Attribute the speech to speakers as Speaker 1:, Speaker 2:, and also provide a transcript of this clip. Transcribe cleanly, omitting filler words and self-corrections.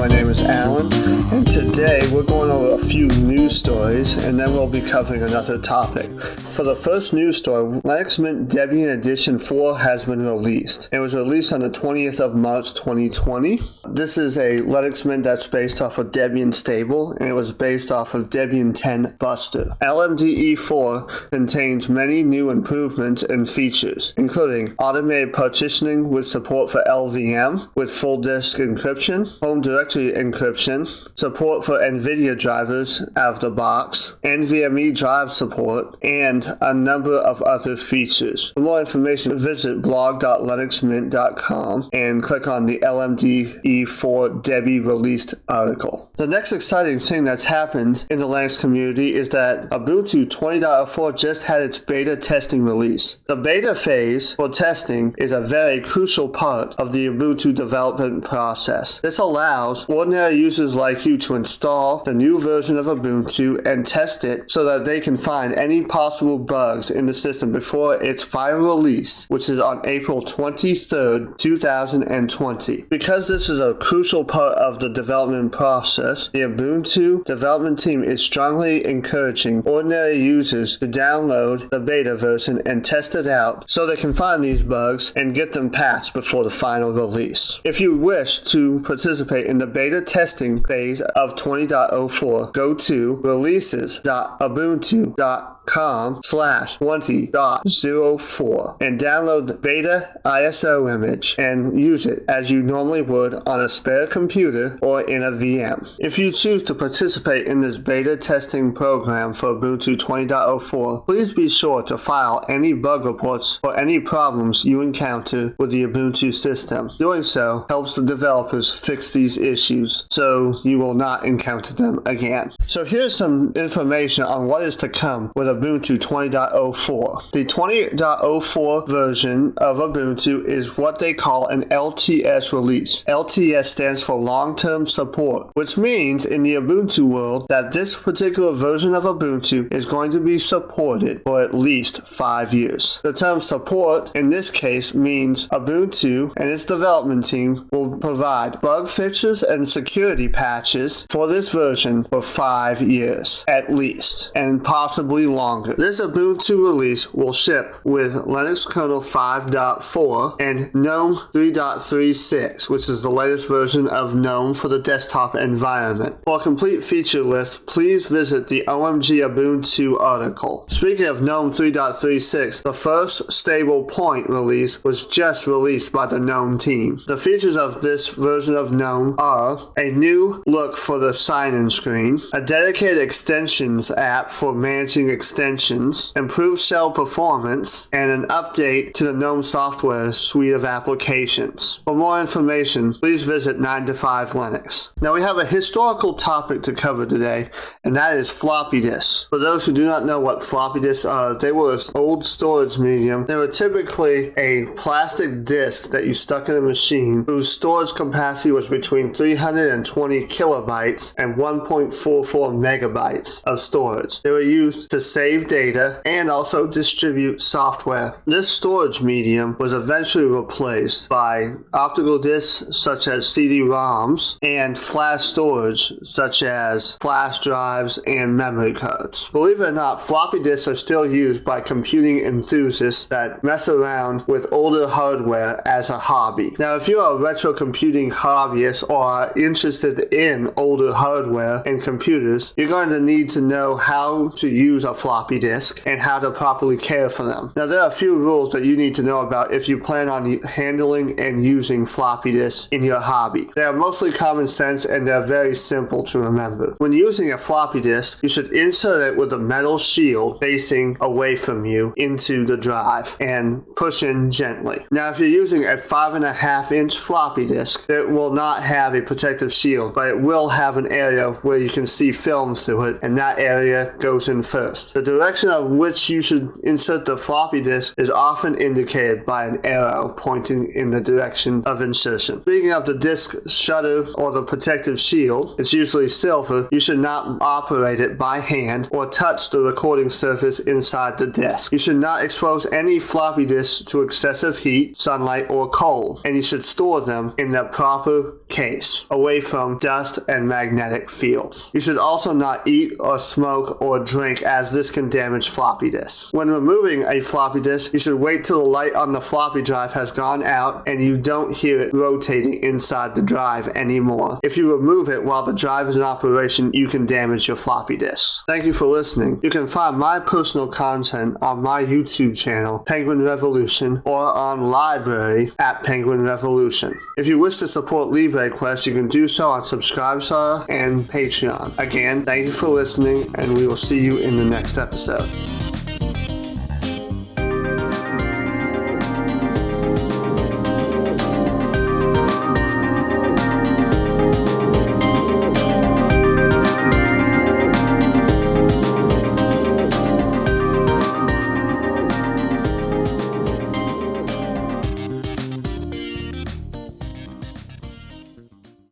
Speaker 1: My name is Alan, and today we're going over a few news stories, and then we'll be covering another topic. For the first news story, Linux Mint Debian Edition 4 has been released. It was released on the 20th of March 2020. This is a Linux Mint that's based off of Debian Stable, and it was based off of Debian 10 Buster. LMDE 4 contains many new improvements and features, including automated partitioning with support for LVM with full disk encryption, home directory encryption, support for NVIDIA drivers out of the box, NVMe drive support, and a number of other features. For more information, visit blog.linuxmint.com and click on the LMDE4 Debi released article. The next exciting thing that's happened in the Linux community is that Ubuntu 20.04 just had its beta testing release. The beta phase for testing is a very crucial part of the Ubuntu development process. This allows ordinary users like you to install the new version of Ubuntu and test it so that they can find any possible bugs in the system before its final release, which is on April 23rd, 2020. Because this is a crucial part of the development process, the Ubuntu development team is strongly encouraging ordinary users to download the beta version and test it out so they can find these bugs and get them patched before the final release. If you wish to participate in the beta testing phase of 20.04, go to releases.ubuntu.com/20.04 and download the beta ISO image and use it as you normally would on a spare computer or in a VM. If you choose to participate in this beta testing program for Ubuntu 20.04, please be sure to file any bug reports or any problems you encounter with the Ubuntu system. Doing so helps the developers fix these issues so you will not encounter them again. So here's some information on what is to come with Ubuntu 20.04. The 20.04 version of Ubuntu is what they call an LTS release. LTS stands for long-term support, which means in the Ubuntu world that this particular version of Ubuntu is going to be supported for at least 5 years. The term support in this case means Ubuntu and its development team will provide bug fixes and security patches for this version for 5 years at least, and possibly longer. This Ubuntu release will ship with Linux kernel 5.4 and GNOME 3.36, which is the latest version of GNOME for the desktop environment. For a complete feature list, please visit the OMG Ubuntu article. Speaking of GNOME 3.36, the first stable point release was just released by the GNOME team. The features of this version of GNOME are a new look for the sign-in screen, a dedicated extensions app for managing extensions, improved shell performance, and an update to the GNOME software suite of applications. For more information, please visit 9to5Linux. Now we have a historical topic to cover today, and that is floppy disks. For those who do not know what floppy disks are, they were an old storage medium. They were typically a plastic disk that you stuck in a machine whose storage capacity was between 320 kilobytes and 1.44 megabytes of storage. They were used to save data and also distribute software. This storage medium was eventually replaced by optical disks such as CD-ROMs and flash storage such as flash drives and memory cards. Believe it or not, floppy disks are still used by computing enthusiasts that mess around with older hardware as a hobby. Now, if you're a retro computing hobbyist or are interested in older hardware and computers, you're going to need to know how to use a floppy disk and how to properly care for them. Now, there are a few rules that you need to know about if you plan on handling and using floppy disks in your hobby. They are mostly common sense and they're very simple to remember. When using a floppy disk, you should insert it with a metal shield facing away from you into the drive and push in gently. Now, if you're using a 5.5-inch floppy disk, it will not have a protective shield, but it will have an area where you can see film through it, and that area goes in first. The direction of which you should insert the floppy disk is often indicated by an arrow pointing in the direction of insertion. Speaking of the disk shutter or the protective shield, it's usually silver. You should not operate it by hand or touch the recording surface inside the disk. You should not expose any floppy disks to excessive heat, sunlight, or cold, and you should store them in the proper case, away from dust and magnetic fields. You should also not eat or smoke or drink, as this can damage floppy disks. When removing a floppy disk, you should wait till the light on the floppy drive has gone out and you don't hear it rotating inside the drive anymore. If you remove it while the drive is in operation, you can damage your floppy disk. Thank you for listening. You can find my personal content on my YouTube channel, Penguin Revolution, or on Library at Penguin Revolution. If you wish to support Libre Quest, you can do so on Subscribestar and Patreon. Again, thank you for listening, and we will see you in the next episode.